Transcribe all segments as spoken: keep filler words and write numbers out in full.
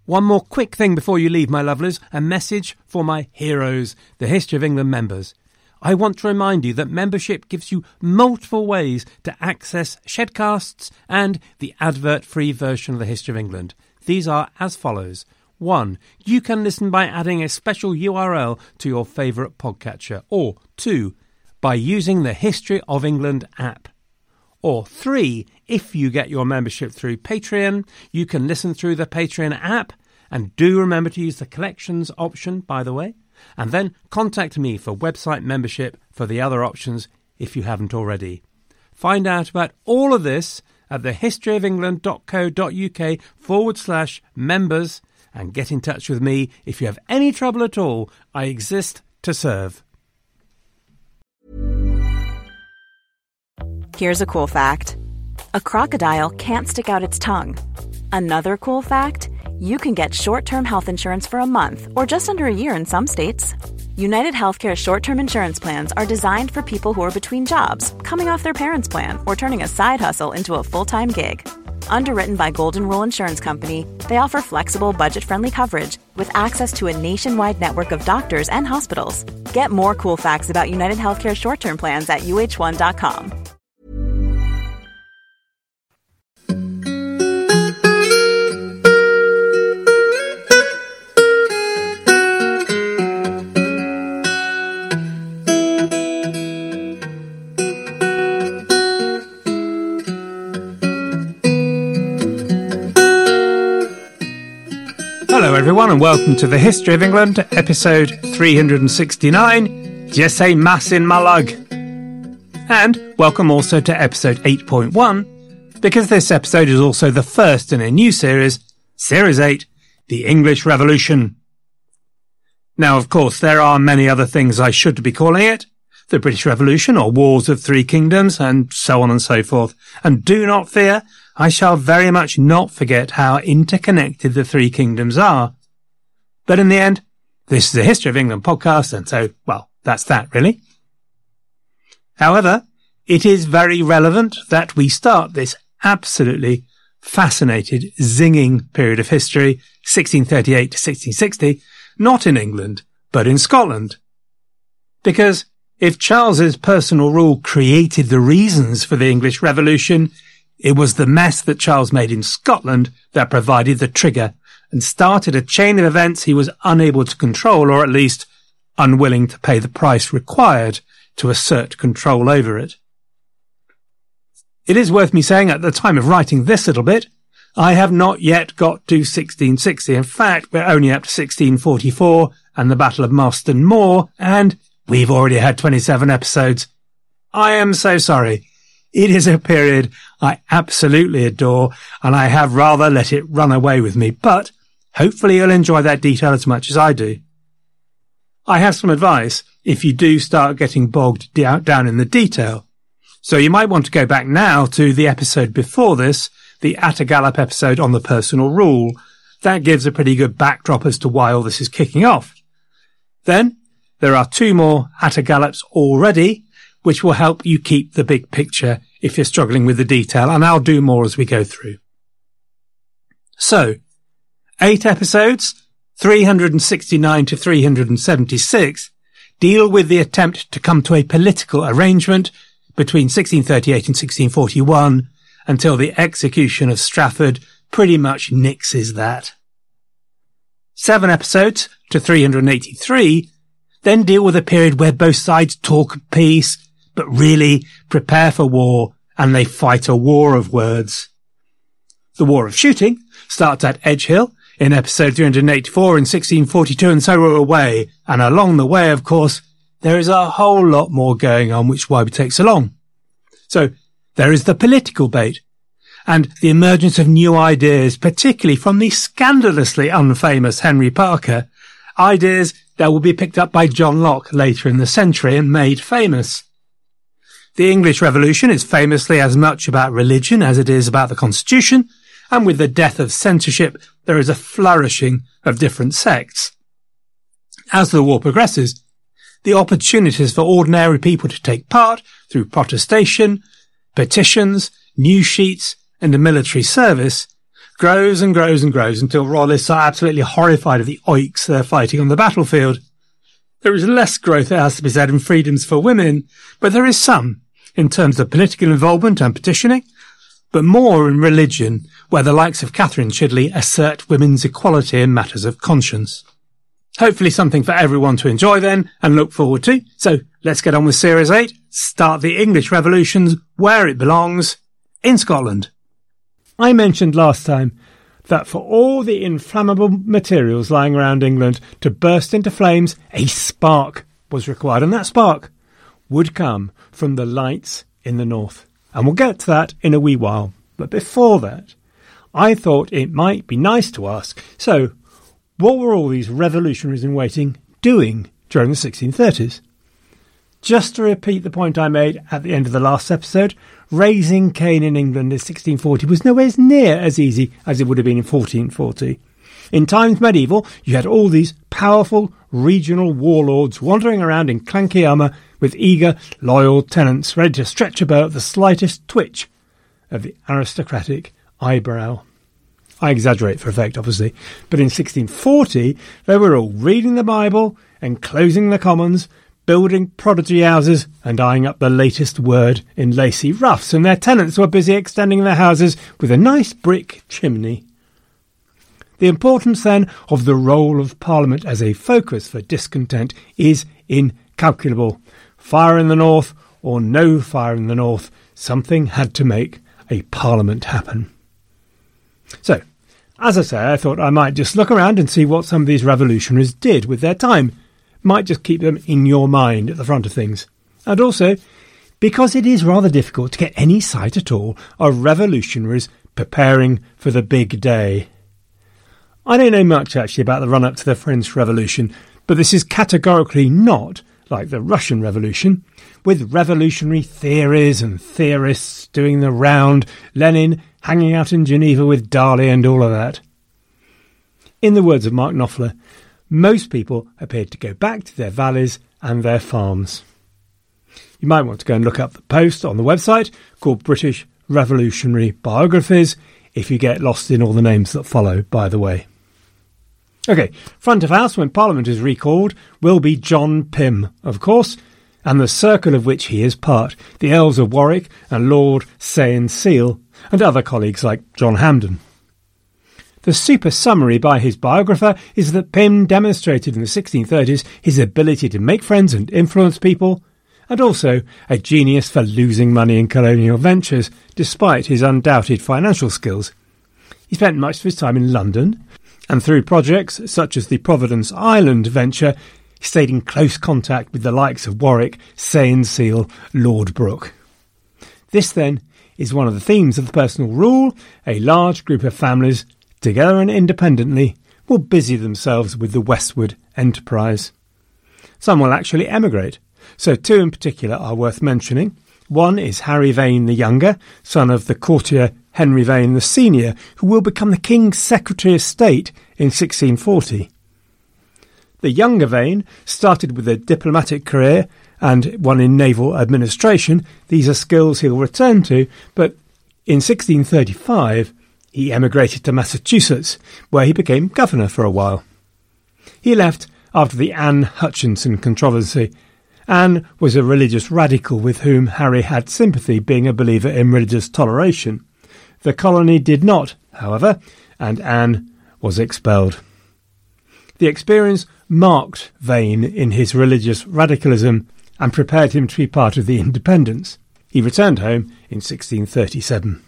One more quick thing before you leave, my lovelies, a message for my heroes, the History of England members. I want to remind you that membership gives you multiple ways to access Shedcasts and the advert-free version of the History of England. These are as follows. One, you can listen by adding a special U R L to your favourite podcatcher. Or two, by using the History of England app. Or three, if you get your membership through Patreon, you can listen through the Patreon app. And do remember to use the collections option, by the way. And then contact me for website membership for the other options if you haven't already. Find out about all of this at thehistoryofengland.co.uk forward slash members and get in touch with me if you have any trouble at all. I exist to serve. Here's a cool fact. A crocodile can't stick out its tongue. Another cool fact, you can get short-term health insurance for a month or just under a year in some states. United Healthcare short-term insurance plans are designed for people who are between jobs, coming off their parents' plan, or turning a side hustle into a full-time gig. Underwritten by Golden Rule Insurance Company, they offer flexible, budget-friendly coverage with access to a nationwide network of doctors and hospitals. Get more cool facts about United Healthcare short-term plans at U H one dot com. Hello everyone and welcome to the History of England, episode three hundred sixty-nine, Jesse Mass in Malug. And welcome also to episode eight point one, because this episode is also the first in a new series, Series eight, The English Revolution. Now, of course, there are many other things I should be calling it, the British Revolution or Wars of Three Kingdoms, and so on and so forth. And do not fear, I shall very much not forget how interconnected the three kingdoms are. But in the end, this is a History of England podcast, and so, well, that's that, really. However, it is very relevant that we start this absolutely fascinating, zinging period of history, sixteen thirty-eight to sixteen sixty, not in England, but in Scotland. Because if Charles's personal rule created the reasons for the English Revolution, it was the mess that Charles made in Scotland that provided the trigger and started a chain of events he was unable to control, or at least unwilling to pay the price required to assert control over it. It is worth me saying at the time of writing this little bit, I have not yet got to sixteen sixty. In fact, we're only up to sixteen forty-four and the Battle of Marston Moor, and we've already had twenty-seven episodes. I am so sorry. It is a period I absolutely adore, and I have rather let it run away with me, but hopefully you'll enjoy that detail as much as I do. I have some advice if you do start getting bogged down in the detail. So you might want to go back now to the episode before this, the At a Gallop episode on the personal rule. That gives a pretty good backdrop as to why all this is kicking off. Then there are two more At a Gallops already, which will help you keep the big picture if you're struggling with the detail, and I'll do more as we go through. So, eight episodes, three hundred sixty-nine to three hundred seventy-six, deal with the attempt to come to a political arrangement between sixteen thirty-eight and sixteen forty-one until the execution of Strafford pretty much nixes that. Seven episodes to three hundred eighty-three then deal with a period where both sides talk of peace, but really prepare for war, and they fight a war of words. The War of Shooting starts at Edgehill in episode three hundred eighty-four in sixteen forty-two, and so we're away. And along the way, of course, there is a whole lot more going on, which is why we take so long. So there is the political bait and the emergence of new ideas, particularly from the scandalously unfamous Henry Parker, ideas that will be picked up by John Locke later in the century and made famous. The English Revolution is famously as much about religion as it is about the Constitution, and with the death of censorship, there is a flourishing of different sects. As the war progresses, the opportunities for ordinary people to take part through protestation, petitions, news sheets, and a military service grows and grows and grows until royalists are absolutely horrified of the oiks they're fighting on the battlefield. There is less growth, it has to be said, in freedoms for women, but there is some in terms of political involvement and petitioning, but more in religion, where the likes of Catherine Chidley assert women's equality in matters of conscience. Hopefully something for everyone to enjoy then and look forward to. So let's get on with Series eight, start the English Revolutions where it belongs, in Scotland. I mentioned last time that for all the inflammable materials lying around England to burst into flames, a spark was required, and that spark would come from the lights in the north. And we'll get to that in a wee while. But before that, I thought it might be nice to ask, so what were all these revolutionaries in waiting doing during the sixteen thirties? Just to repeat the point I made at the end of the last episode, raising Cain in England in sixteen forty was nowhere near as easy as it would have been in fourteen forty. In times medieval, you had all these powerful regional warlords wandering around in clanky armour with eager, loyal tenants ready to stretch about the slightest twitch of the aristocratic eyebrow. I exaggerate for effect, obviously, but in sixteen forty they were all reading the Bible, enclosing the commons, building prodigy houses and eyeing up the latest word in lacy ruffs, and their tenants were busy extending their houses with a nice brick chimney. The importance, then, of the role of Parliament as a focus for discontent is incalculable. Fire in the north or no fire in the north, something had to make a Parliament happen. So, as I say, I thought I might just look around and see what some of these revolutionaries did with their time. Might just keep them in your mind at the front of things. And also, because it is rather difficult to get any sight at all of revolutionaries preparing for the big day. I don't know much actually about the run-up to the French Revolution, but this is categorically not like the Russian Revolution, with revolutionary theories and theorists doing the round, Lenin hanging out in Geneva with Dali and all of that. In the words of Mark Knopfler, most people appeared to go back to their valleys and their farms. You might want to go and look up the post on the website called British Revolutionary Biographies if you get lost in all the names that follow, by the way. OK, front of house when Parliament is recalled will be John Pym, of course, and the circle of which he is part, the Earls of Warwick and Lord Sayn Seal, and other colleagues like John Hampden. The super summary by his biographer is that Pym demonstrated in the sixteen thirties his ability to make friends and influence people, and also a genius for losing money in colonial ventures, despite his undoubted financial skills. He spent much of his time in London, and through projects such as the Providence Island venture, he stayed in close contact with the likes of Warwick, Sayn Seal, Lord Brooke. This, then, is one of the themes of the personal rule. A large group of families, together and independently, will busy themselves with the westward enterprise. Some will actually emigrate, so two in particular are worth mentioning. One is Harry Vane the Younger, son of the courtier Henry Vane the Senior, who will become the King's Secretary of State in sixteen forty. The younger Vane started with a diplomatic career and one in naval administration. These are skills he'll return to, but in sixteen thirty-five he emigrated to Massachusetts, where he became governor for a while. He left after the Anne Hutchinson controversy. Anne was a religious radical with whom Harry had sympathy, being a believer in religious toleration. The colony did not, however, and Anne was expelled. The experience marked Vane in his religious radicalism and prepared him to be part of the independence. He returned home in sixteen thirty-seven.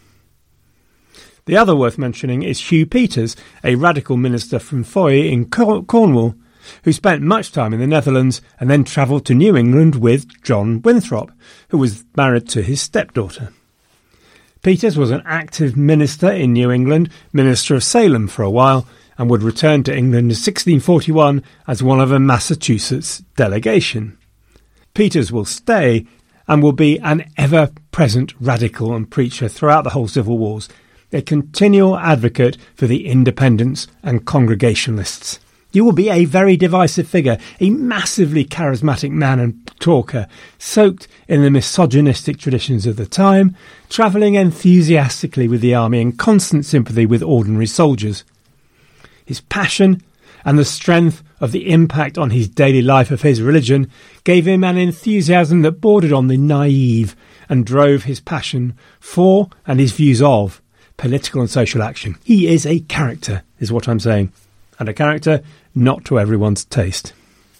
The other worth mentioning is Hugh Peters, a radical minister from Foy in Cornwall, who spent much time in the Netherlands and then travelled to New England with John Winthrop, who was married to his stepdaughter. Peters was an active minister in New England, Minister of Salem for a while, and would return to England in sixteen forty-one as one of a Massachusetts delegation. Peters will stay and will be an ever-present radical and preacher throughout the whole Civil Wars, a continual advocate for the independents and Congregationalists. You will be a very divisive figure, a massively charismatic man and talker, soaked in the misogynistic traditions of the time, travelling enthusiastically with the army in constant sympathy with ordinary soldiers. His passion and the strength of the impact on his daily life of his religion gave him an enthusiasm that bordered on the naive and drove his passion for and his views of political and social action. He is a character, is what I'm saying, and a character not to everyone's taste.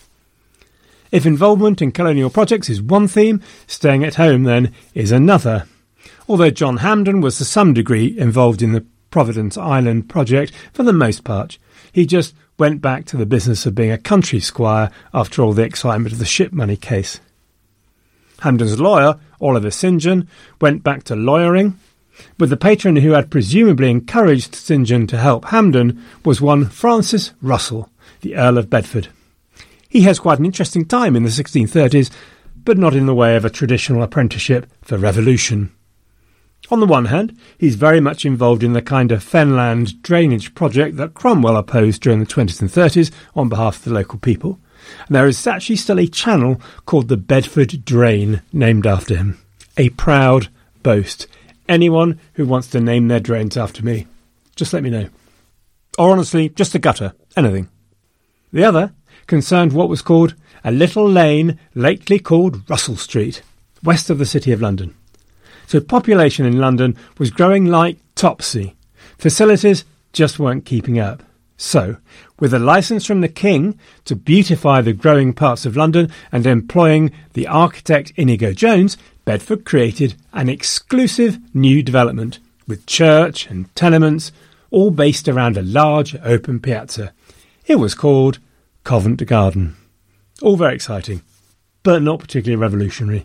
If involvement in colonial projects is one theme, staying at home, then, is another. Although John Hampden was to some degree involved in the Providence Island project for the most part, he just went back to the business of being a country squire after all the excitement of the ship money case. Hampden's lawyer, Oliver Saint John, went back to lawyering, but the patron who had presumably encouraged Saint John to help Hampden was one Francis Russell, the Earl of Bedford. He has quite an interesting time in the sixteen thirties, but not in the way of a traditional apprenticeship for revolution. On the one hand, he's very much involved in the kind of fenland drainage project that Cromwell opposed during the twenties and thirties on behalf of the local people, and there is actually still a channel called the Bedford Drain named after him. A proud boast. Anyone who wants to name their drains after me, just let me know. Or honestly, just a gutter, anything. The other concerned what was called a little lane lately called Russell Street, west of the City of London. So population in London was growing like topsy. Facilities just weren't keeping up. So, with a licence from the King to beautify the growing parts of London and employing the architect Inigo Jones, Bedford created an exclusive new development with church and tenements, all based around a large open piazza. It was called Covent Garden. All very exciting, but not particularly revolutionary.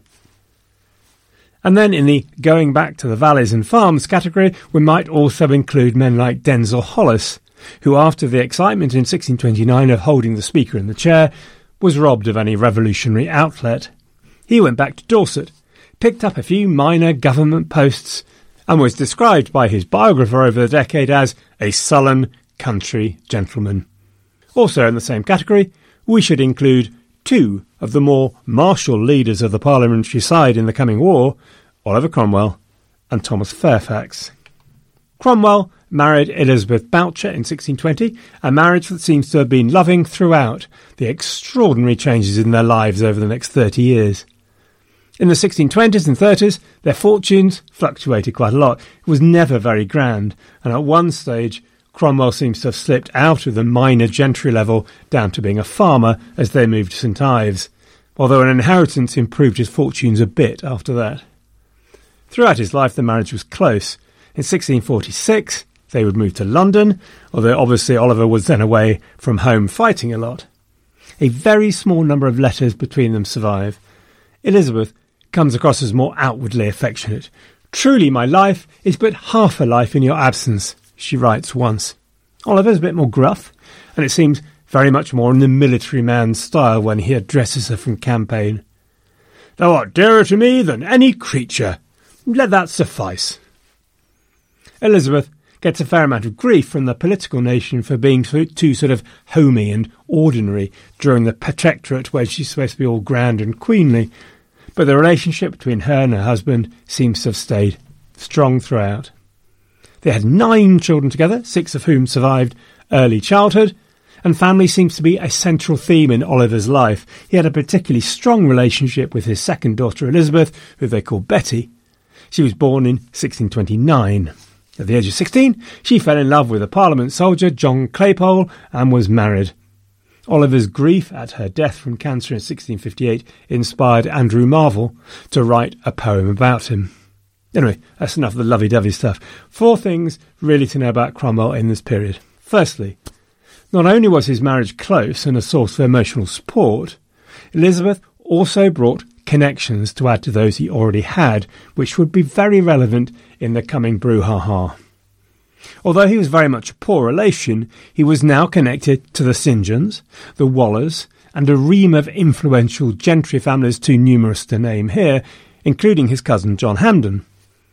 And then in the going back to the valleys and farms category, we might also include men like Denzil Hollis, who after the excitement in sixteen twenty-nine of holding the Speaker in the chair, was robbed of any revolutionary outlet. He went back to Dorset, picked up a few minor government posts, and was described by his biographer over the decade as a sullen country gentleman. Also in the same category, we should include two of the more martial leaders of the parliamentary side in the coming war, Oliver Cromwell and Thomas Fairfax. Cromwell married Elizabeth Boucher in sixteen twenty, a marriage that seems to have been loving throughout the extraordinary changes in their lives over the next thirty years. In the sixteen twenties and thirties, their fortunes fluctuated quite a lot. It was never very grand, and at one stage Cromwell seems to have slipped out of the minor gentry level down to being a farmer as they moved to Saint Ives, although an inheritance improved his fortunes a bit after that. Throughout his life the marriage was close. In sixteen forty-six they would move to London, although obviously Oliver was then away from home fighting a lot. A very small number of letters between them survive. Elizabeth comes across as more outwardly affectionate. "Truly my life is but half a life in your absence," she writes once. Oliver's a bit more gruff, and it seems very much more in the military man's style when he addresses her from campaign. "Thou art dearer to me than any creature. Let that suffice." Elizabeth gets a fair amount of grief from the political nation for being too, too sort of homey and ordinary during the Protectorate, where she's supposed to be all grand and queenly, but the relationship between her and her husband seems to have stayed strong throughout. They had nine children together, six of whom survived early childhood, and family seems to be a central theme in Oliver's life. He had a particularly strong relationship with his second daughter Elizabeth, who they call Betty. She was born in sixteen twenty-nine. At the age of sixteen, she fell in love with a Parliament soldier, John Claypole, and was married. Oliver's grief at her death from cancer in sixteen fifty-eight inspired Andrew Marvell to write a poem about him. Anyway, that's enough of the lovey-dovey stuff. Four things really to know about Cromwell in this period. Firstly, not only was his marriage close and a source of emotional support, Elizabeth also brought connections to add to those he already had, which would be very relevant in the coming brouhaha. Although he was very much a poor relation, he was now connected to the Saint Johns, the Wallers, and a ream of influential gentry families too numerous to name here, including his cousin John Hampden.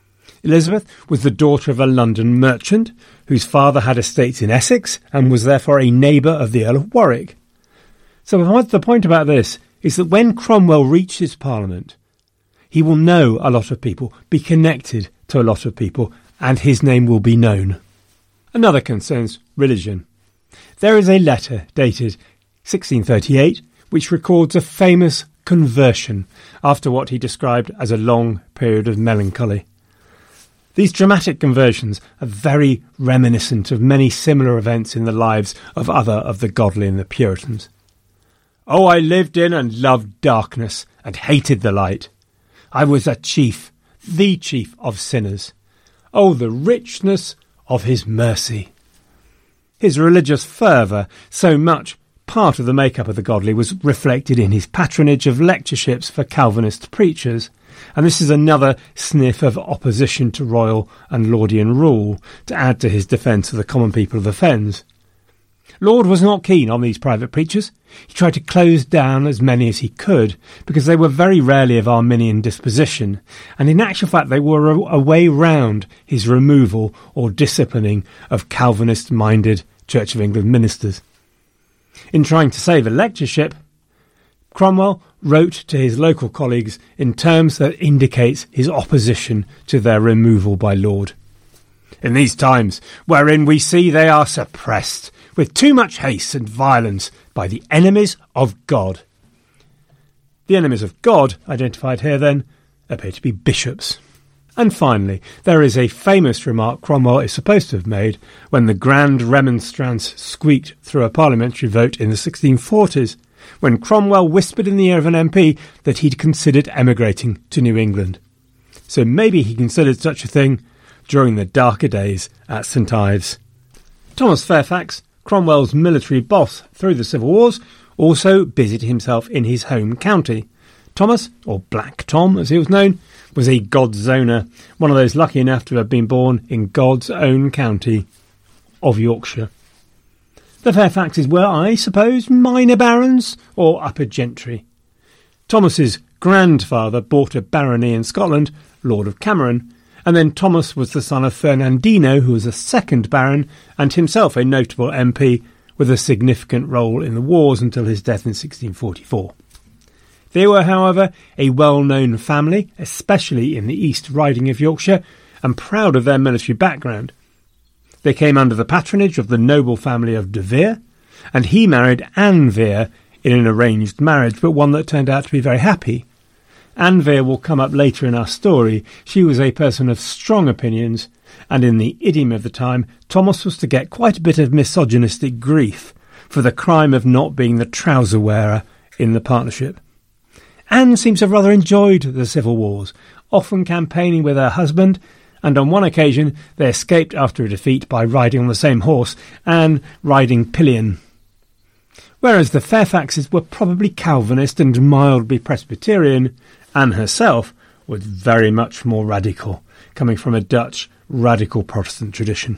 Elizabeth was the daughter of a London merchant whose father had estates in Essex and was therefore a neighbour of the Earl of Warwick. So the point about this is that when Cromwell reaches Parliament, he will know a lot of people, be connected to a lot of people, and his name will be known. Another concerns religion. There is a letter dated sixteen thirty-eight which records a famous conversion after what he described as a long period of melancholy. These dramatic conversions are very reminiscent of many similar events in the lives of other of the godly and the Puritans. "Oh, I lived in and loved darkness and hated the light. I was a chief, the chief of sinners. Oh, the richness of his mercy." His religious fervour, so much part of the makeup of the godly, was reflected in his patronage of lectureships for Calvinist preachers, and this is another sniff of opposition to royal and Laudian rule to add to his defence of the common people of the Fens. Laud was not keen on these private preachers. He tried to close down as many as he could, because they were very rarely of Arminian disposition, and in actual fact they were a, a way round his removal or disciplining of Calvinist-minded Church of England ministers. In trying to save a lectureship, Cromwell wrote to his local colleagues in terms that indicates his opposition to their removal by Laud. "In these times, wherein we see they are suppressed with too much haste and violence by the enemies of God." The enemies of God, identified here then, appear to be bishops. And finally, there is a famous remark Cromwell is supposed to have made when the Grand Remonstrance squeaked through a parliamentary vote in the sixteen forties, when Cromwell whispered in the ear of an M P that he'd considered emigrating to New England. So maybe he considered such a thing during the darker days at St Ives. Thomas Fairfax, Cromwell's military boss through the Civil Wars, also busied himself in his home county. Thomas, or Black Tom as he was known, was a God's owner, one of those lucky enough to have been born in God's own county of Yorkshire. The Fairfaxes were, I suppose, minor barons or upper gentry. Thomas's grandfather bought a barony in Scotland, Lord of Cameron, and then Thomas was the son of Fernandino, who was a second baron and himself a notable M P with a significant role in the wars until his death in sixteen forty-four. They were, however, a well-known family, especially in the East Riding of Yorkshire, and proud of their military background. They came under the patronage of the noble family of De Vere, and he married Anne Vere in an arranged marriage, but one that turned out to be very happy. Anne Vere will come up later in our story. She was a person of strong opinions, and in the idiom of the time, Thomas was to get quite a bit of misogynistic grief for the crime of not being the trouser wearer in the partnership. Anne seems to have rather enjoyed the civil wars, often campaigning with her husband, and on one occasion they escaped after a defeat by riding on the same horse, Anne riding pillion. Whereas the Fairfaxes were probably Calvinist and mildly Presbyterian, Anne herself was very much more radical, coming from a Dutch radical Protestant tradition.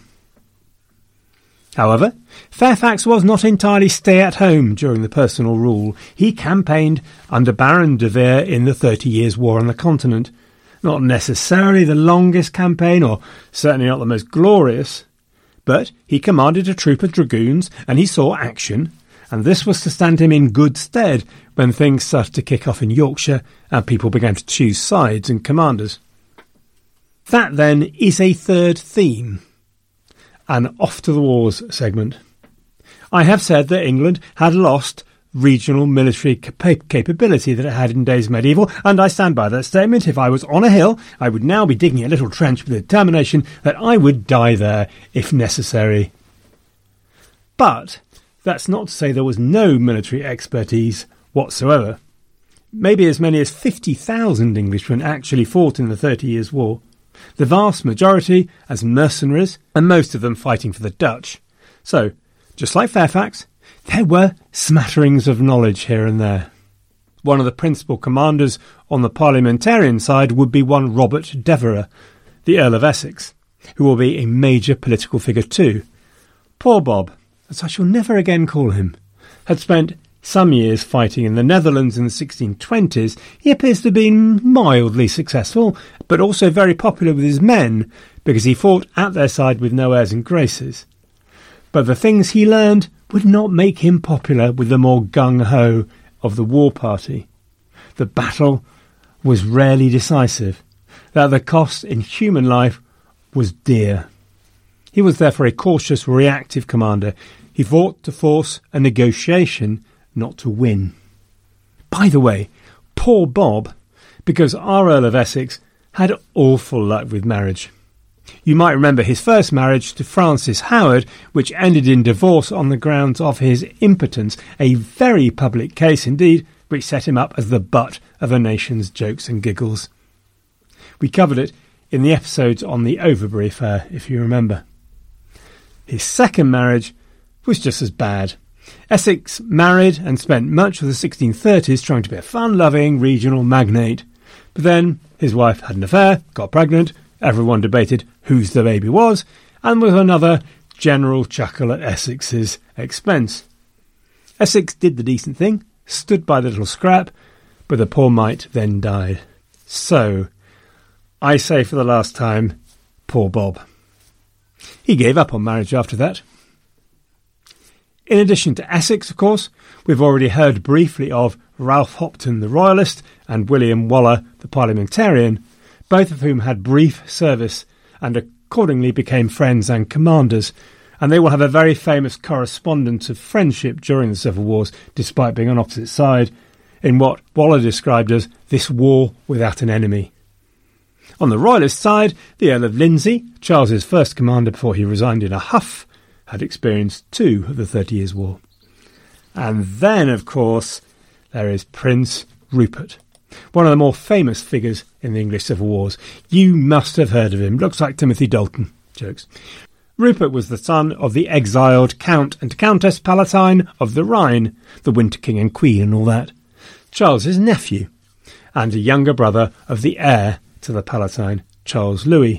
However, Fairfax was not entirely stay-at-home during the personal rule. He campaigned under Baron de Vere in the Thirty Years' War on the continent. Not necessarily the longest campaign, or certainly not the most glorious, but he commanded a troop of dragoons and he saw action, and this was to stand him in good stead when things started to kick off in Yorkshire and people began to choose sides and commanders. That, then, is a third theme. An off to the wars segment. I have said that England had lost regional military cap- capability that it had in days medieval, and I stand by that statement. If I was on a hill, I would now be digging a little trench with the determination that I would die there if necessary. But that's not to say there was no military expertise whatsoever. Maybe as many as fifty thousand Englishmen actually fought in the Thirty Years' War. The vast majority as mercenaries, and most of them fighting for the Dutch. So, just like Fairfax, there were smatterings of knowledge here and there. One of the principal commanders on the parliamentarian side would be one Robert Devereux, the Earl of Essex, who will be a major political figure too. Poor Bob, as I shall never again call him, had spent some years fighting in the Netherlands in the sixteen twenties, he appears to have been mildly successful, but also very popular with his men, because he fought at their side with no airs and graces. But the things he learned would not make him popular with the more gung-ho of the war party. The battle was rarely decisive, that the cost in human life was dear. He was therefore a cautious, reactive commander. He fought to force a negotiation, not to win. By the way, poor Bob, because our Earl of Essex had awful luck with marriage. You might remember his first marriage to Frances Howard, which ended in divorce on the grounds of his impotence, a very public case indeed, which set him up as the butt of a nation's jokes and giggles. We covered it in the episodes on the Overbury affair, if you remember. His second marriage was just as bad. Essex married and spent much of the sixteen thirties trying to be a fun-loving regional magnate. But then his wife had an affair, got pregnant, everyone debated whose the baby was, and with another general chuckle at Essex's expense. Essex did the decent thing, stood by the little scrap, but the poor mite then died. So, I say for the last time, poor Bob. He gave up on marriage after that. In addition to Essex, of course, we've already heard briefly of Ralph Hopton the Royalist and William Waller the Parliamentarian, both of whom had brief service and accordingly became friends and commanders, and they will have a very famous correspondence of friendship during the Civil Wars, despite being on opposite side, in what Waller described as this war without an enemy. On the Royalist side, the Earl of Lindsey, Charles's first commander before he resigned in a huff, had experienced two of the Thirty Years' War. And then, of course, there is Prince Rupert, one of the more famous figures in the English Civil Wars. You must have heard of him. Looks like Timothy Dalton. Jokes. Rupert was the son of the exiled Count and Countess Palatine of the Rhine, the Winter King and Queen and all that, Charles's nephew, and a younger brother of the heir to the Palatine, Charles Louis.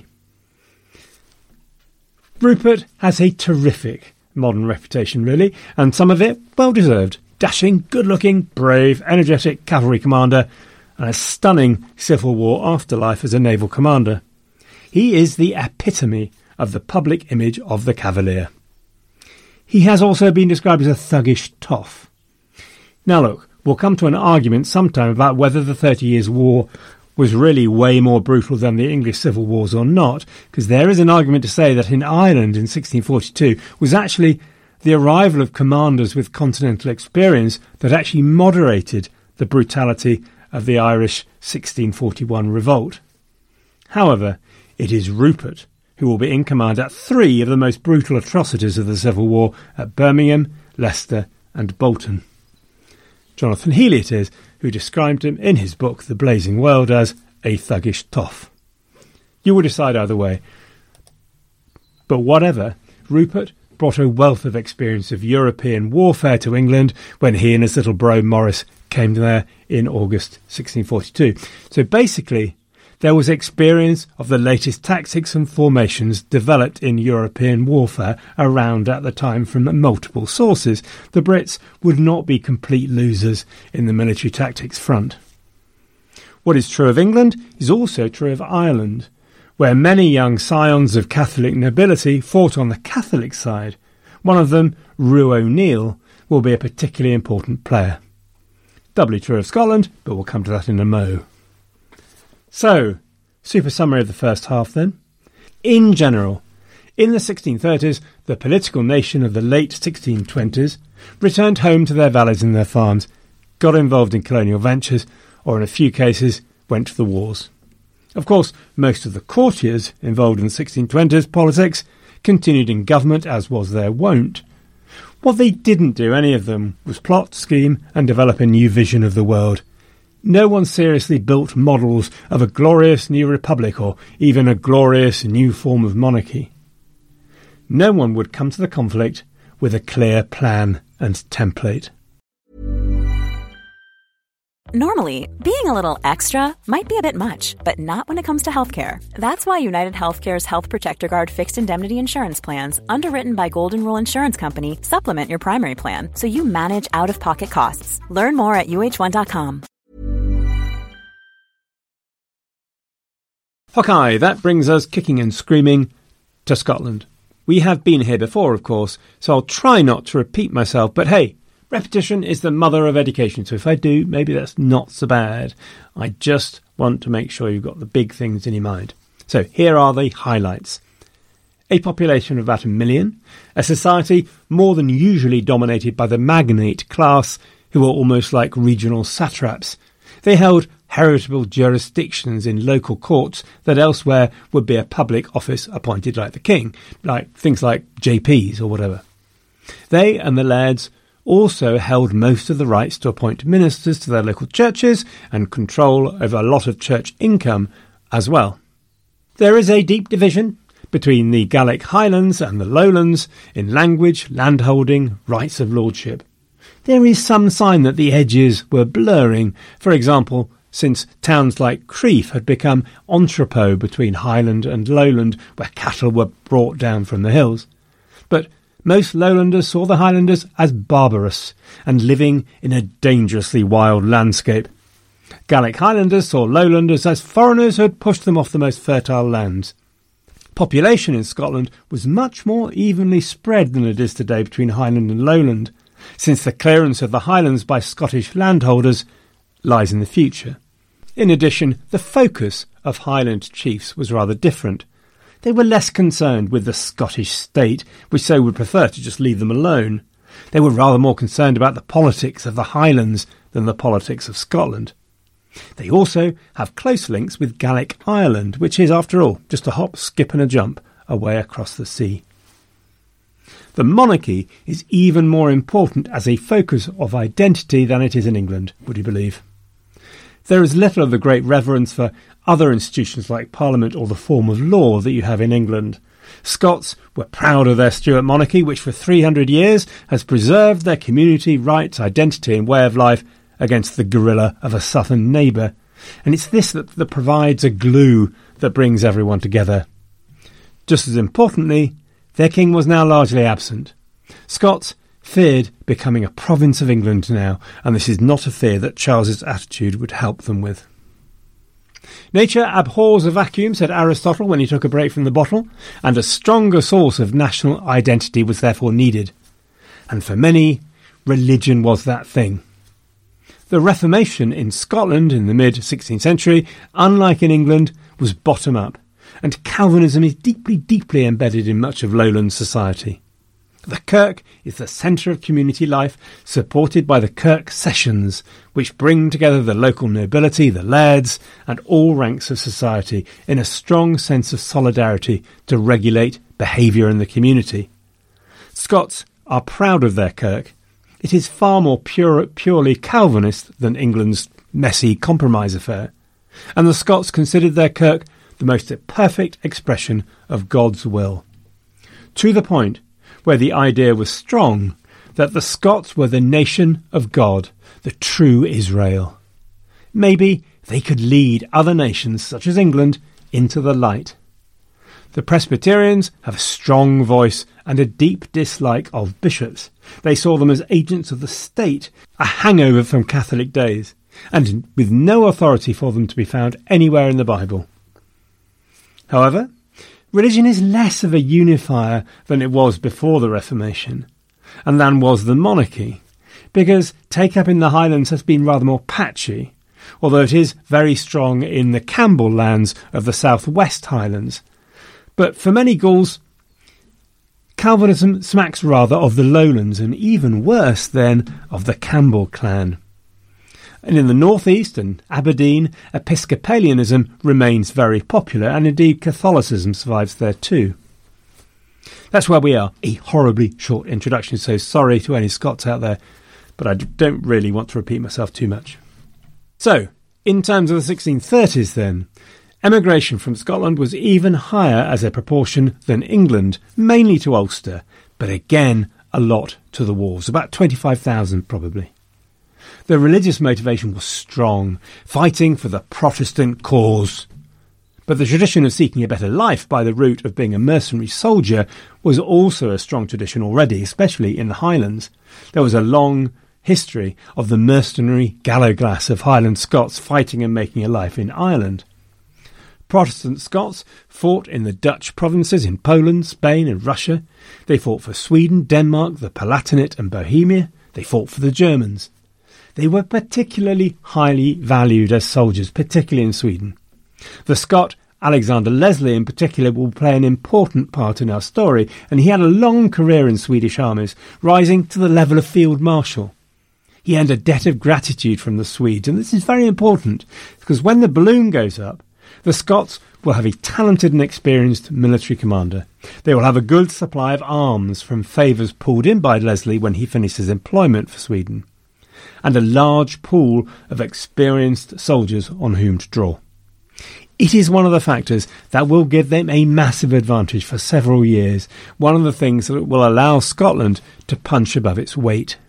Rupert has a terrific modern reputation, really, and some of it well-deserved. Dashing, good-looking, brave, energetic cavalry commander, and a stunning Civil War afterlife as a naval commander. He is the epitome of the public image of the Cavalier. He has also been described as a thuggish toff. Now look, we'll come to an argument sometime about whether the Thirty Years' War was really way more brutal than the English Civil Wars or not, because there is an argument to say that in Ireland in sixteen forty-two was actually the arrival of commanders with continental experience that actually moderated the brutality of the Irish sixteen forty-one revolt. However, it is Rupert who will be in command at three of the most brutal atrocities of the Civil War at Birmingham, Leicester and Bolton. Jonathan Healy it is who described him in his book The Blazing World as a thuggish toff. You will decide either way. But whatever, Rupert brought a wealth of experience of European warfare to England when he and his little bro Maurice came there in August sixteen forty-two. So basically, there was experience of the latest tactics and formations developed in European warfare around at the time from multiple sources. The Brits would not be complete losers in the military tactics front. What is true of England is also true of Ireland, where many young scions of Catholic nobility fought on the Catholic side. One of them, Rue O'Neill, will be a particularly important player. Doubly true of Scotland, but we'll come to that in a mo. So, super summary of the first half then. In general, in the sixteen thirties, the political nation of the late sixteen twenties returned home to their valleys and their farms, got involved in colonial ventures, or in a few cases went to the wars. Of course, most of the courtiers involved in the sixteen twenties politics continued in government as was their wont. What they didn't do, any of them, was plot, scheme and develop a new vision of the world. No one seriously built models of a glorious new republic or even a glorious new form of monarchy. No one would come to the conflict with a clear plan and template. Normally, being a little extra might be a bit much, but not when it comes to healthcare. That's why United Healthcare's Health Protector Guard fixed indemnity insurance plans, underwritten by Golden Rule Insurance Company, supplement your primary plan so you manage out-of-pocket costs. Learn more at U H one dot com. Okay, that brings us kicking and screaming to Scotland. We have been here before, of course, so I'll try not to repeat myself, but hey, repetition is the mother of education, so if I do, maybe that's not so bad. I just want to make sure you've got the big things in your mind. So here are the highlights. A population of about a million, a society more than usually dominated by the magnate class, who were almost like regional satraps. They held heritable jurisdictions in local courts that elsewhere would be a public office appointed like the king, like things like J Ps or whatever. They and the lairds also held most of the rights to appoint ministers to their local churches and control over a lot of church income as well. There is a deep division between the Gaelic Highlands and the Lowlands in language, landholding, rights of lordship. There is some sign that the edges were blurring, for example, since towns like Crieff had become entrepot between Highland and Lowland, where cattle were brought down from the hills. But most Lowlanders saw the Highlanders as barbarous and living in a dangerously wild landscape. Gaelic Highlanders saw Lowlanders as foreigners who had pushed them off the most fertile lands. Population in Scotland was much more evenly spread than it is today between Highland and Lowland, since the clearance of the Highlands by Scottish landholders lies in the future. In addition, the focus of Highland chiefs was rather different. They were less concerned with the Scottish state, which so would prefer to just leave them alone. They were rather more concerned about the politics of the Highlands than the politics of Scotland. They also have close links with Gaelic Ireland, which is, after all, just a hop, skip and a jump away across the sea. The monarchy is even more important as a focus of identity than it is in England, would you believe? There is little of the great reverence for other institutions like Parliament or the form of law that you have in England. Scots were proud of their Stuart monarchy, which for three hundred years has preserved their community rights, identity and way of life against the guerrilla of a southern neighbour. And it's this that, that provides a glue that brings everyone together. Just as importantly, their king was now largely absent. Scots feared becoming a province of England now, and this is not a fear that Charles's attitude would help them with. Nature abhors a vacuum, said Aristotle when he took a break from the bottle, and a stronger source of national identity was therefore needed. And for many, religion was that thing. The Reformation in Scotland in the mid-sixteenth century, unlike in England, was bottom-up, and Calvinism is deeply, deeply embedded in much of lowland society. The Kirk is the centre of community life, supported by the Kirk sessions, which bring together the local nobility, the lairds, and all ranks of society in a strong sense of solidarity to regulate behaviour in the community. Scots are proud of their Kirk. It is far more pure, purely Calvinist than England's messy compromise affair, and the Scots considered their Kirk the most perfect expression of God's will. To the point where the idea was strong that the Scots were the nation of God, the true Israel. Maybe they could lead other nations, such as England, into the light. The Presbyterians have a strong voice and a deep dislike of bishops. They saw them as agents of the state, a hangover from Catholic days, and with no authority for them to be found anywhere in the Bible. However, religion is less of a unifier than it was before the Reformation, and than was the monarchy, because take-up in the Highlands has been rather more patchy, although it is very strong in the Campbell lands of the southwest Highlands. But for many Gauls, Calvinism smacks rather of the lowlands, and even worse then of the Campbell clan. And in the northeast and Aberdeen, Episcopalianism remains very popular, and indeed Catholicism survives there too. That's where we are. A horribly short introduction, so sorry to any Scots out there, but I don't really want to repeat myself too much. So, in terms of the sixteen thirties then, emigration from Scotland was even higher as a proportion than England, mainly to Ulster, but again a lot to the wars, about twenty-five thousand probably. The religious motivation was strong, fighting for the Protestant cause. But the tradition of seeking a better life by the route of being a mercenary soldier was also a strong tradition already, especially in the Highlands. There was a long history of the mercenary gallowglass of Highland Scots fighting and making a life in Ireland. Protestant Scots fought in the Dutch provinces in Poland, Spain and Russia. They fought for Sweden, Denmark, the Palatinate and Bohemia. They fought for the Germans. They were particularly highly valued as soldiers, particularly in Sweden. The Scot Alexander Leslie in particular will play an important part in our story, and he had a long career in Swedish armies, rising to the level of Field Marshal. He earned a debt of gratitude from the Swedes, and this is very important, because when the balloon goes up, the Scots will have a talented and experienced military commander. They will have a good supply of arms from favours pulled in by Leslie when he finishes employment for Sweden, and a large pool of experienced soldiers on whom to draw. It is one of the factors that will give them a massive advantage for several years, one of the things that will allow Scotland to punch above its weight.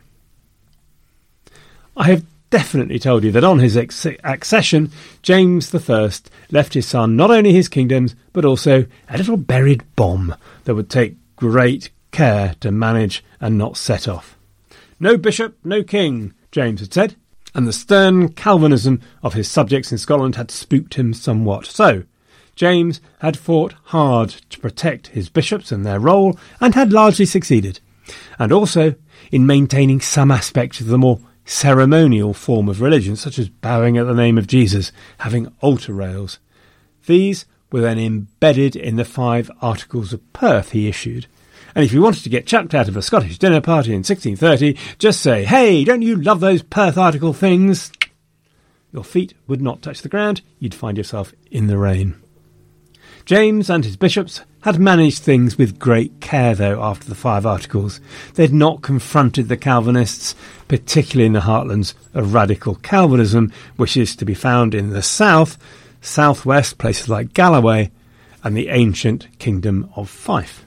I have definitely told you that on his ex- accession, James the First left his son not only his kingdoms, but also a little buried bomb that would take great care to manage and not set off. No bishop, no king, James had said, and the stern Calvinism of his subjects in Scotland had spooked him somewhat. So, James had fought hard to protect his bishops and their role, and had largely succeeded, and also in maintaining some aspects of the more ceremonial form of religion, such as bowing at the name of Jesus, having altar rails. These were then embedded in the five Articles of Perth he issued. And if you wanted to get chucked out of a Scottish dinner party in sixteen thirty, just say, "Hey, don't you love those Perth Article things?" Your feet would not touch the ground, you'd find yourself in the rain. James and his bishops had managed things with great care, though, after the Five Articles. They had not confronted the Calvinists, particularly in the heartlands of radical Calvinism, which is to be found in the south, southwest, places like Galloway, and the ancient Kingdom of Fife.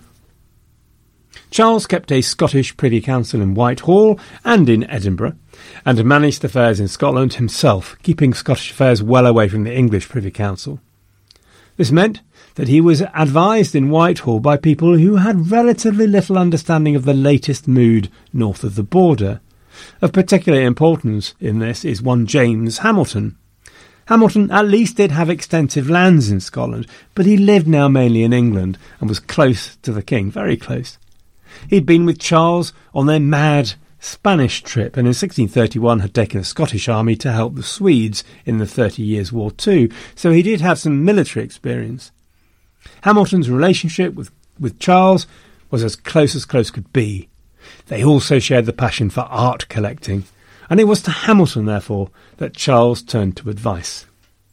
Charles kept a Scottish Privy Council in Whitehall and in Edinburgh, and managed affairs in Scotland himself, keeping Scottish affairs well away from the English Privy Council. This meant that he was advised in Whitehall by people who had relatively little understanding of the latest mood north of the border. Of particular importance in this is one James Hamilton. Hamilton at least did have extensive lands in Scotland, but he lived now mainly in England and was close to the king, very close. He'd been with Charles on their mad Spanish trip, and in sixteen thirty-one had taken a Scottish army to help the Swedes in the Thirty Years' War too, so he did have some military experience. Hamilton's relationship with, with Charles was as close as close could be. They also shared the passion for art collecting, and it was to Hamilton, therefore, that Charles turned to advice.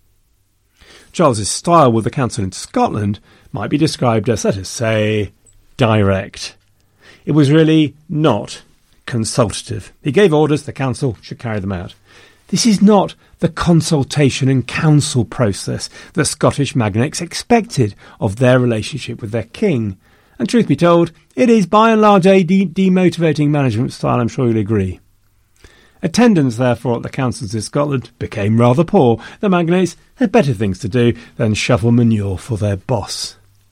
Charles's style with the council in Scotland might be described as, let us say, direct. It was really not consultative. He gave orders, the council should carry them out. This is not the consultation and council process that Scottish magnates expected of their relationship with their king. And truth be told, it is by and large a de- demotivating management style, I'm sure you'll agree. Attendance, therefore, at the councils in Scotland became rather poor. The magnates had better things to do than shovel manure for their boss.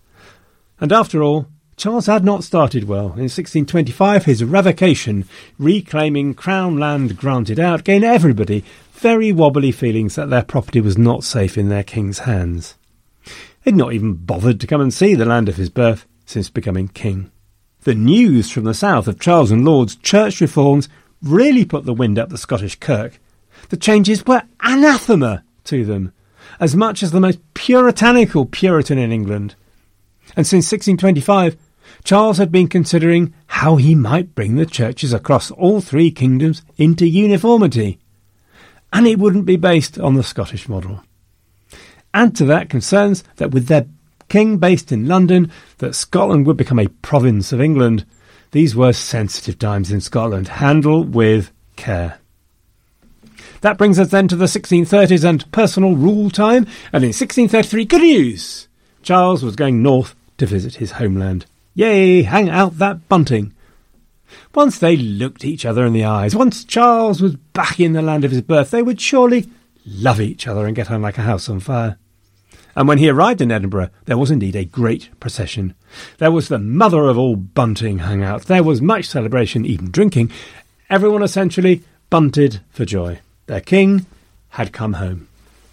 And after all, Charles had not started well. In sixteen twenty-five, his revocation, reclaiming crown land granted out, gave everybody very wobbly feelings that their property was not safe in their king's hands. He'd not even bothered to come and see the land of his birth since becoming king. The news from the south of Charles and Laud's church reforms really put the wind up the Scottish kirk. The changes were anathema to them, as much as the most puritanical Puritan in England. And since sixteen twenty-five, Charles had been considering how he might bring the churches across all three kingdoms into uniformity. And it wouldn't be based on the Scottish model. Add to that concerns that with their king based in London, that Scotland would become a province of England. These were sensitive times in Scotland. Handle with care. That brings us then to the sixteen thirties and personal rule time. And in sixteen thirty-three, good news! Charles was going north to visit his homeland. Yay, hang out that bunting. Once they looked each other in the eyes, once Charles was back in the land of his birth, they would surely love each other and get on like a house on fire. And when he arrived in Edinburgh, there was indeed a great procession. There was the mother of all bunting hung out. There was much celebration, even drinking. Everyone essentially bunted for joy. Their king had come home.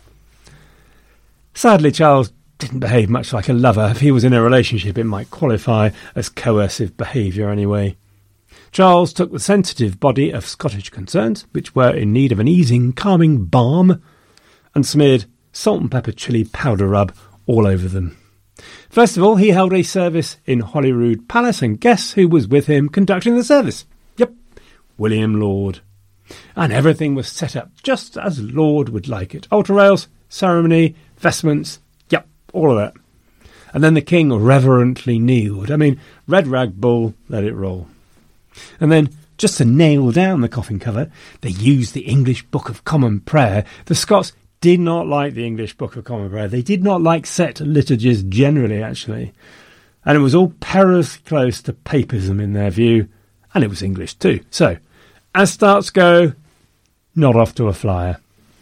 Sadly, Charles didn't behave much like a lover. If he was in a relationship, it might qualify as coercive behaviour anyway. Charles took the sensitive body of Scottish concerns, which were in need of an easing, calming balm, and smeared salt and pepper chili powder rub all over them. First of all, he held a service in Holyrood Palace, and guess who was with him conducting the service? Yep, William Laud. And everything was set up just as Laud would like it. Altar rails, ceremony, vestments, yep, all of that. And then the king reverently kneeled. I mean, red rag bull, let it roll. And then, just to nail down the coffin cover, they used the English Book of Common Prayer. The Scots did not like the English Book of Common Prayer. They did not like set liturgies generally, actually. And it was all perilously close to papism in their view, and it was English too. So, as starts go, not off to a flyer.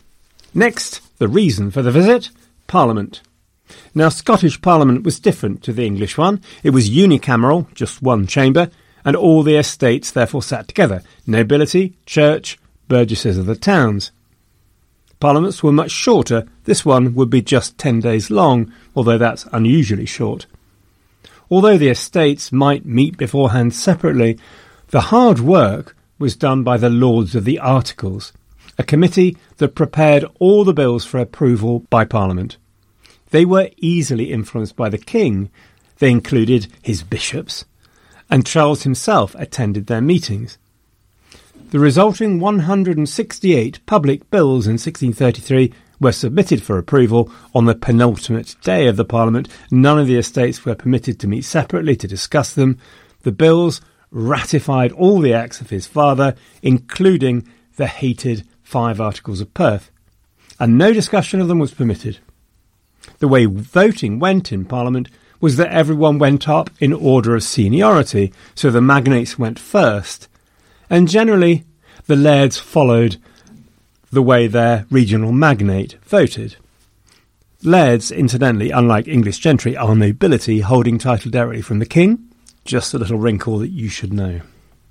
Next, the reason for the visit, Parliament. Now, Scottish Parliament was different to the English one. It was unicameral, just one chamber, and all the estates therefore sat together. Nobility, church, burgesses of the towns. Parliaments were much shorter. This one would be just ten days long, although that's unusually short. Although the estates might meet beforehand separately, the hard work was done by the Lords of the Articles, a committee that prepared all the bills for approval by Parliament. They were easily influenced by the king. They included his bishops, and Charles himself attended their meetings. The resulting one hundred sixty-eight public bills in sixteen thirty-three were submitted for approval on the penultimate day of the Parliament. None of the estates were permitted to meet separately to discuss them. The bills ratified all the acts of his father, including the hated Five Articles of Perth, and no discussion of them was permitted. The way voting went in Parliament was that everyone went up in order of seniority, so the magnates went first, and generally the lairds followed the way their regional magnate voted. Lairds, incidentally, unlike English gentry, are nobility holding title directly from the king. Just a little wrinkle that you should know.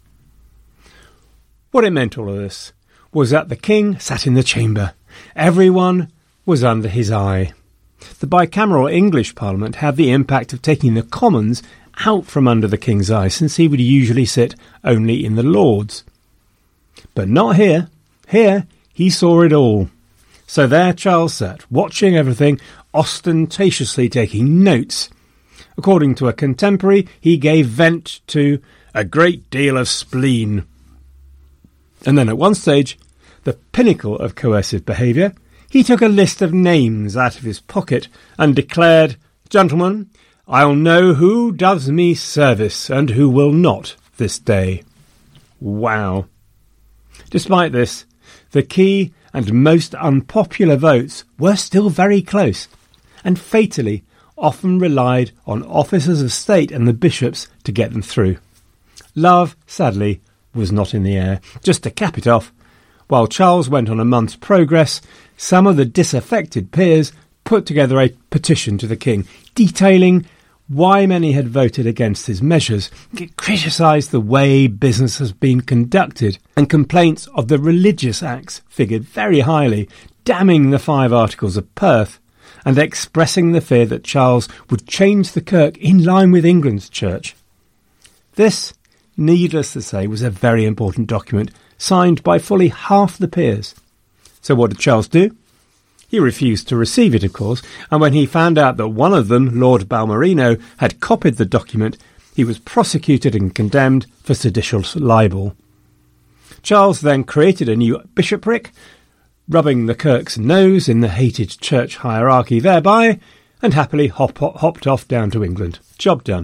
What it meant, all of this, was that the king sat in the chamber. Everyone was under his eye. The bicameral English Parliament had the impact of taking the Commons out from under the king's eye, since he would usually sit only in the Lords. But not here. Here he saw it all. So there Charles sat, watching everything, ostentatiously taking notes. According to a contemporary, he gave vent to a great deal of spleen. And then at one stage, the pinnacle of coercive behaviour, he took a list of names out of his pocket and declared, "Gentlemen, I'll know who does me service and who will not this day." Wow. Despite this, the key and most unpopular votes were still very close, and fatally often relied on officers of state and the bishops to get them through. Love, sadly, was not in the air. Just to cap it off, while Charles went on a month's progress, some of the disaffected peers put together a petition to the king, detailing why many had voted against his measures. It criticised the way business has been conducted, and complaints of the religious acts figured very highly, damning the Five Articles of Perth, and expressing the fear that Charles would change the kirk in line with England's church. This, needless to say, was a very important document, signed by fully half the peers. So what did Charles do? He refused to receive it, of course, and when he found out that one of them, Lord Balmerino, had copied the document, he was prosecuted and condemned for seditious libel. Charles then created a new bishopric, rubbing the kirk's nose in the hated church hierarchy thereby, and happily hop, hop, hopped off down to England. Job done.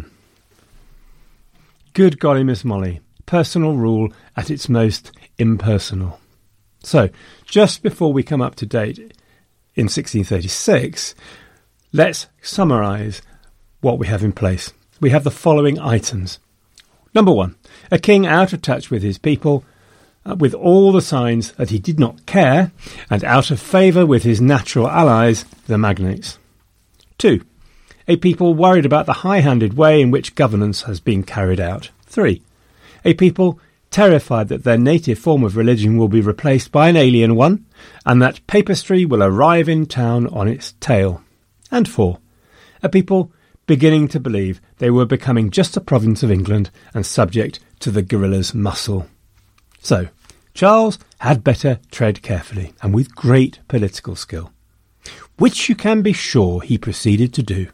Good golly, Miss Molly. Personal rule at its most impersonal. So, just before we come up to date in sixteen thirty-six, let's summarise what we have in place. We have the following items. Number one, a king out of touch with his people, uh, with all the signs that he did not care, and out of favour with his natural allies, the magnates. Two, a people worried about the high-handed way in which governance has been carried out. Three, a people terrified that their native form of religion will be replaced by an alien one, and that papistry will arrive in town on its tail. And four, a people beginning to believe they were becoming just a province of England and subject to the guerrilla's muscle. So, Charles had better tread carefully and with great political skill, which you can be sure he proceeded to do.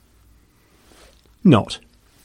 Not.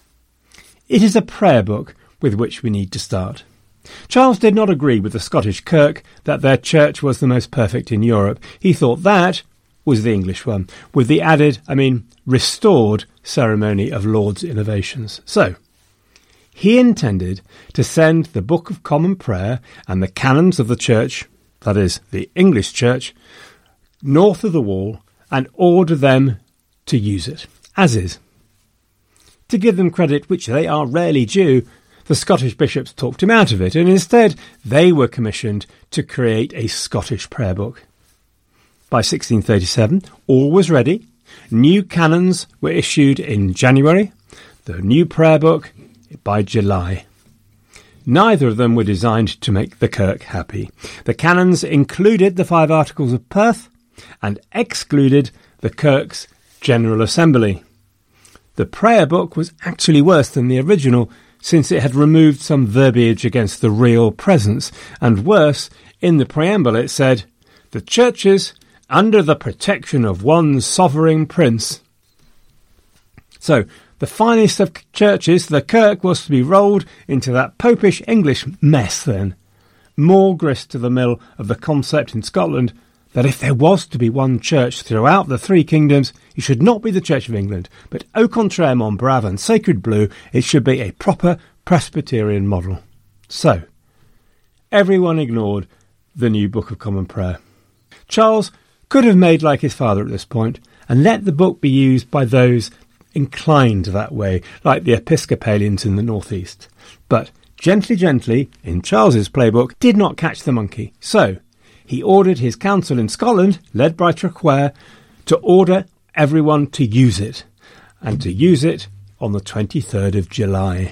It is a prayer book with which we need to start. Charles did not agree with the Scottish Kirk that their church was the most perfect in Europe. He thought that was the English one, with the added, I mean, restored ceremony of Laud's innovations. So, he intended to send the Book of Common Prayer and the canons of the church, that is, the English church, north of the wall and order them to use it, as is. To give them credit, which they are rarely due, the Scottish bishops talked him out of it, and instead they were commissioned to create a Scottish prayer book. By sixteen thirty-seven, all was ready. New canons were issued in January, the new prayer book by July. Neither of them were designed to make the Kirk happy. The canons included the five Articles of Perth and excluded the Kirk's General Assembly. The prayer book was actually worse than the original, since it had removed some verbiage against the real presence, and worse, in the preamble it said, "The churches under the protection of one sovereign prince." So, the finest of churches, the Kirk, was to be rolled into that popish English mess then. More grist to the mill of the concept in Scotland that if there was to be one church throughout the three kingdoms, it should not be the Church of England, but au contraire, mon brave and sacred blue, it should be a proper Presbyterian model. So, everyone ignored the new Book of Common Prayer. Charles could have made like his father at this point and let the book be used by those inclined that way, like the Episcopalians in the northeast. But gently, gently, in Charles's playbook, did not catch the monkey. So, he ordered his council in Scotland, led by Traquair, to order everyone to use it, and to use it on the twenty-third of July.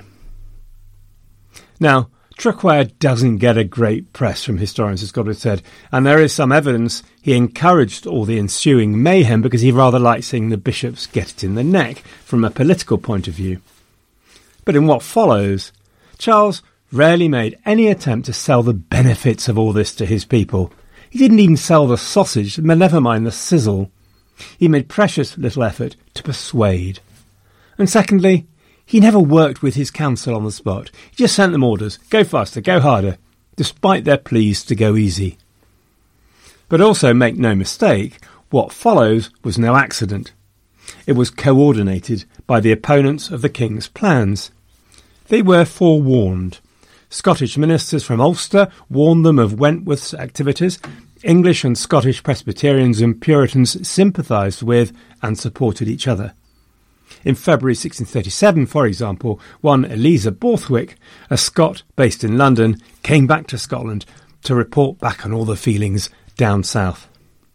Now, Traquair doesn't get a great press from historians, as God has said, and there is some evidence he encouraged all the ensuing mayhem because he rather liked seeing the bishops get it in the neck from a political point of view. But in what follows, Charles rarely made any attempt to sell the benefits of all this to his people. He didn't even sell the sausage, never mind the sizzle. He made precious little effort to persuade. And secondly, he never worked with his council on the spot. He just sent them orders, go faster, go harder, despite their pleas to go easy. But also, make no mistake, what follows was no accident. It was coordinated by the opponents of the king's plans. They were forewarned. Scottish ministers from Ulster warned them of Wentworth's activities. English and Scottish Presbyterians and Puritans sympathised with and supported each other. In February sixteen thirty-seven, for example, one Eliza Borthwick, a Scot based in London, came back to Scotland to report back on all the feelings down south.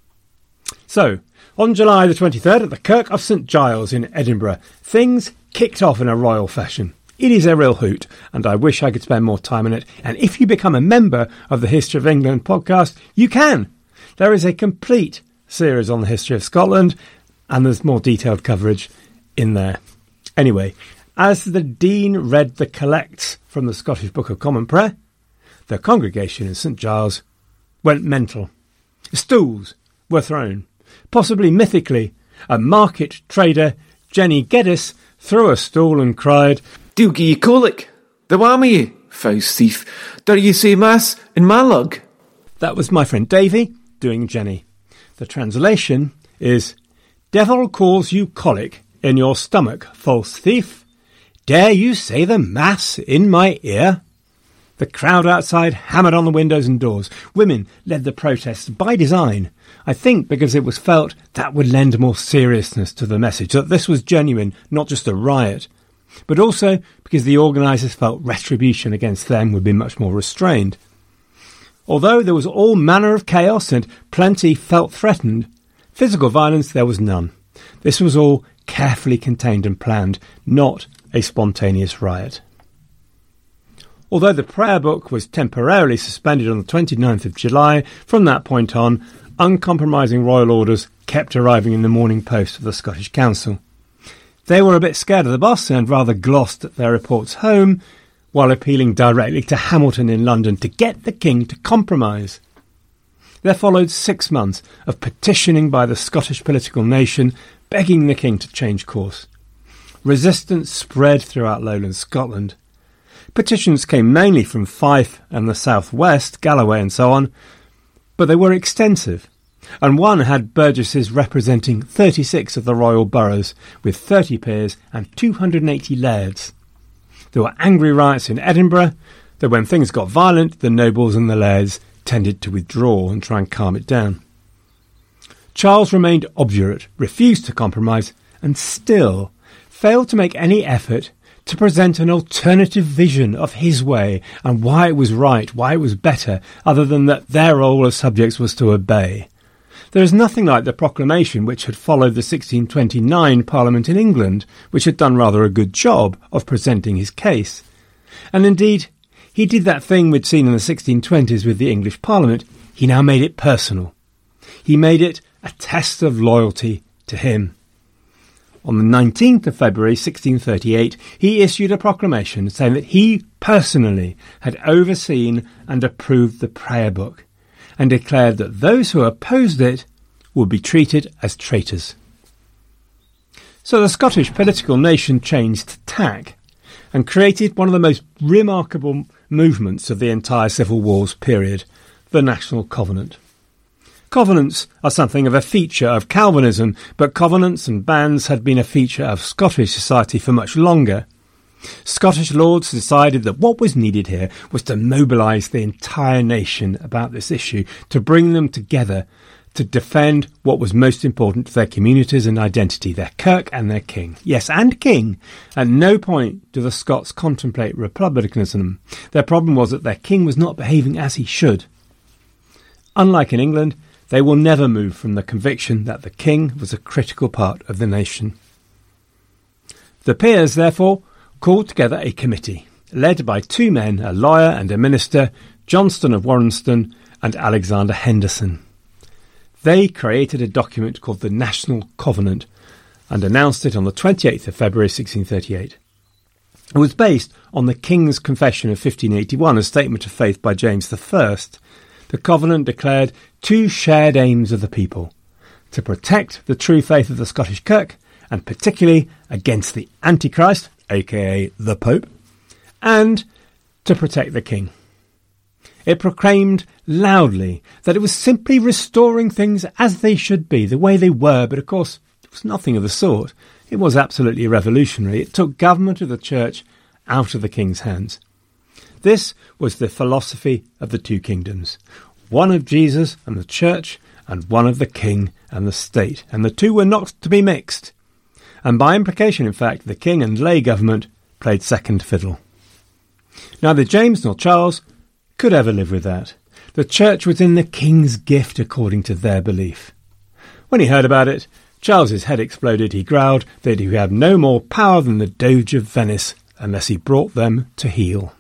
So, on July the twenty-third at the Kirk of St Giles in Edinburgh, things kicked off in a royal fashion. It is a real hoot, and I wish I could spend more time on it. And if you become a member of the History of England podcast, you can. There is a complete series on the history of Scotland, and there's more detailed coverage in there. Anyway, as the Dean read the collects from the Scottish Book of Common Prayer, the congregation in St Giles went mental. Stools were thrown. Possibly mythically, a market trader, Jenny Geddes, threw a stool and cried, "Do gie ye colic? The wham of ye, foul thief. Dare ye say mass in my lug?" That was my friend Davy doing Jenny. The translation is, "Devil calls you colic in your stomach, false thief. Dare you say the mass in my ear?" The crowd outside hammered on the windows and doors. Women led the protests by design, I think because it was felt that would lend more seriousness to the message, that this was genuine, not just a riot. but also because the organisers felt retribution against them would be much more restrained. Although there was all manner of chaos and plenty felt threatened, physical violence there was none. This was all carefully contained and planned, not a spontaneous riot. Although the prayer book was temporarily suspended on the twenty-ninth of July, from that point on, uncompromising royal orders kept arriving in the Morning Post of the Scottish Council. They were a bit scared of the boss and rather glossed at their reports home, while appealing directly to Hamilton in London to get the king to compromise. There followed six months of petitioning by the Scottish political nation, begging the king to change course. Resistance spread throughout lowland Scotland. Petitions came mainly from Fife and the south-west, Galloway and so on, but they were extensive, and one had burgesses representing thirty-six of the royal boroughs, with thirty peers and two hundred eighty lairds. There were angry riots in Edinburgh, though when things got violent, the nobles and the lairds tended to withdraw and try and calm it down. Charles remained obdurate, refused to compromise, and still failed to make any effort to present an alternative vision of his way and why it was right, why it was better, other than that their role as subjects was to obey. There is nothing like the proclamation which had followed the sixteen twenty-nine Parliament in England, which had done rather a good job of presenting his case. And indeed, he did that thing we'd seen in the sixteen twenties with the English Parliament. He now made it personal. He made it a test of loyalty to him. On the nineteenth of February sixteen thirty-eight, he issued a proclamation saying that he personally had overseen and approved the prayer book, and declared that those who opposed it would be treated as traitors. So the Scottish political nation changed tack and created one of the most remarkable movements of the entire Civil War's period, the National Covenant. Covenants are something of a feature of Calvinism, but covenants and bands had been a feature of Scottish society for much longer. Scottish lords decided that what was needed here was to mobilise the entire nation about this issue, to bring them together, to defend what was most important to their communities and identity, their kirk and their king. Yes, and king. At no point do the Scots contemplate republicanism. Their problem was that their king was not behaving as he should. Unlike in England, they will never move from the conviction that the king was a critical part of the nation. The peers, therefore, called together a committee, led by two men, a lawyer and a minister, Johnston of Warriston and Alexander Henderson. They created a document called the National Covenant and announced it on the twenty-eighth of February sixteen thirty-eight. It was based on the King's Confession of fifteen eighty-one, a statement of faith by James the First. The Covenant declared two shared aims of the people: to protect the true faith of the Scottish Kirk, and particularly against the Antichrist, aka the Pope, and to protect the king. It proclaimed loudly that it was simply restoring things as they should be, the way they were, but of course it was nothing of the sort. It was absolutely revolutionary. It took government of the church out of the king's hands. This was the philosophy of the two kingdoms, one of Jesus and the church, and one of the king and the state, and the two were not to be mixed. And by implication, in fact, the king and lay government played second fiddle. Neither James nor Charles could ever live with that. The church was in the king's gift according to their belief. When he heard about it, Charles's head exploded. He growled that he would have no more power than the Doge of Venice unless he brought them to heel.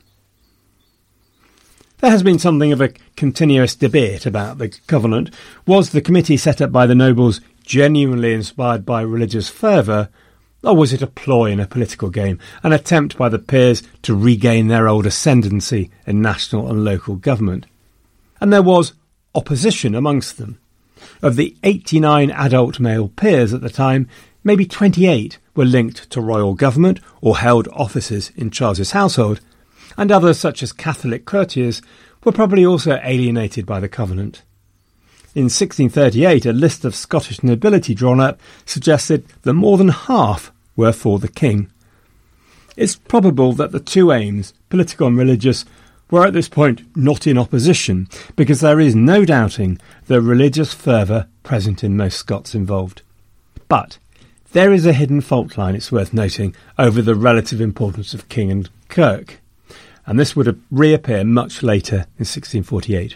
There has been something of a continuous debate about the Covenant. Was the committee set up by the nobles genuinely inspired by religious fervour, or was it a ploy in a political game, an attempt by the peers to regain their old ascendancy in national and local government? And there was opposition amongst them. Of the eighty-nine adult male peers at the time, maybe twenty-eight were linked to royal government or held offices in Charles's household, and others, such as Catholic courtiers, were probably also alienated by the Covenant. In sixteen thirty-eight, a list of Scottish nobility drawn up suggested that more than half were for the king. It's probable that the two aims, political and religious, were at this point not in opposition, because there is no doubting the religious fervour present in most Scots involved. But there is a hidden fault line, it's worth noting, over the relative importance of king and kirk, and this would reappear much later in sixteen forty-eight.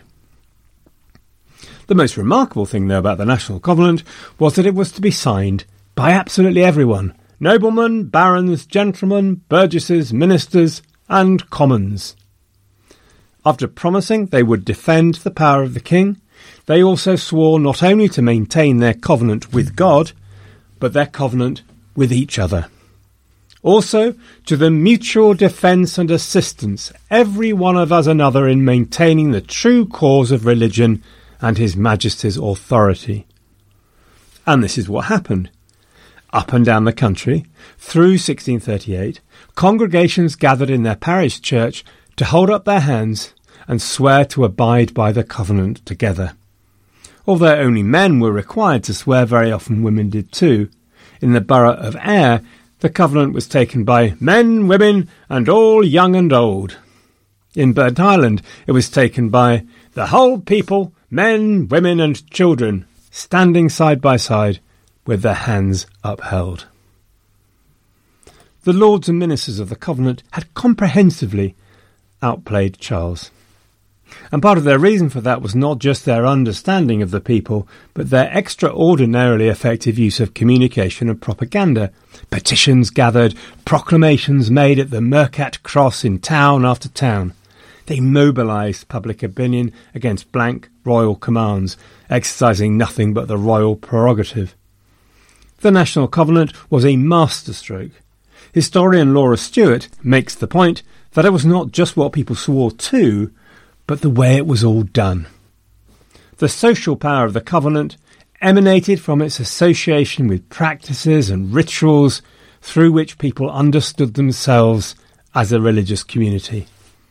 The most remarkable thing, though, about the National Covenant was that it was to be signed by absolutely everyone: noblemen, barons, gentlemen, burgesses, ministers, and commons. After promising they would defend the power of the king, they also swore not only to maintain their covenant with God, but their covenant with each other. Also, to the mutual defence and assistance, every one of us another, in maintaining the true cause of religion and His Majesty's authority. And this is what happened. Up and down the country, through sixteen thirty-eight, congregations gathered in their parish church to hold up their hands and swear to abide by the covenant together. Although only men were required to swear, very often women did too. In the borough of Ayr, the covenant was taken by men, women, and all young and old. In Burnt Island, it was taken by the whole people, men, women, and children, standing side by side with their hands upheld. The lords and ministers of the covenant had comprehensively outplayed Charles. And part of their reason for that was not just their understanding of the people, but their extraordinarily effective use of communication and propaganda. Petitions gathered, proclamations made at the Mercat Cross in town after town. They mobilised public opinion against blank royal commands, exercising nothing but the royal prerogative. The National Covenant was a masterstroke. Historian Laura Stewart makes the point that it was not just what people swore to, but the way it was all done. The social power of the Covenant emanated from its association with practices and rituals through which people understood themselves as a religious community.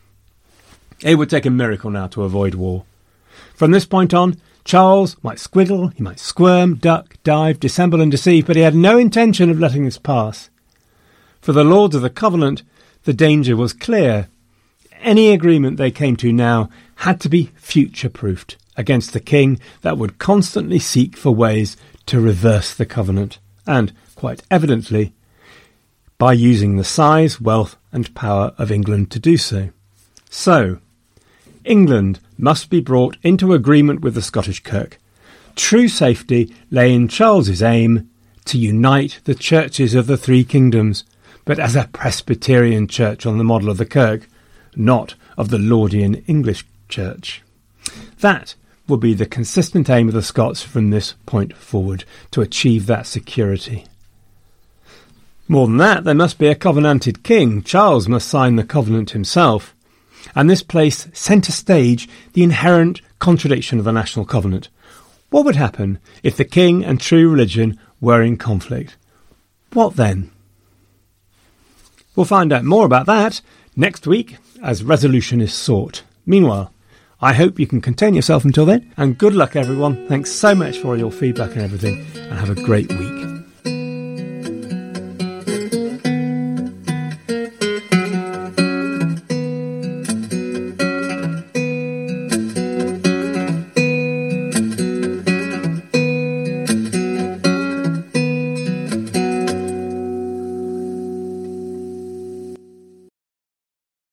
It would take a miracle now to avoid war. From this point on, Charles might squiggle, he might squirm, duck, dive, dissemble and deceive, but he had no intention of letting this pass. For the Lords of the Covenant, the danger was clear. Any agreement they came to now had to be future-proofed against the king that would constantly seek for ways to reverse the covenant, and, quite evidently, by using the size, wealth and power of England to do so. So, England must be brought into agreement with the Scottish Kirk. True safety lay in Charles's aim to unite the churches of the three kingdoms, but as a Presbyterian church on the model of the Kirk, not of the Laudian English Church. That will be the consistent aim of the Scots from this point forward, to achieve that security. More than that, there must be a covenanted king. Charles must sign the covenant himself. And this placed centre stage the inherent contradiction of the National Covenant. What would happen if the king and true religion were in conflict? What then? We'll find out more about that next week as resolution is sought. Meanwhile, I hope you can contain yourself until then, and good luck everyone. Thanks so much for all your feedback and everything, and have a great week.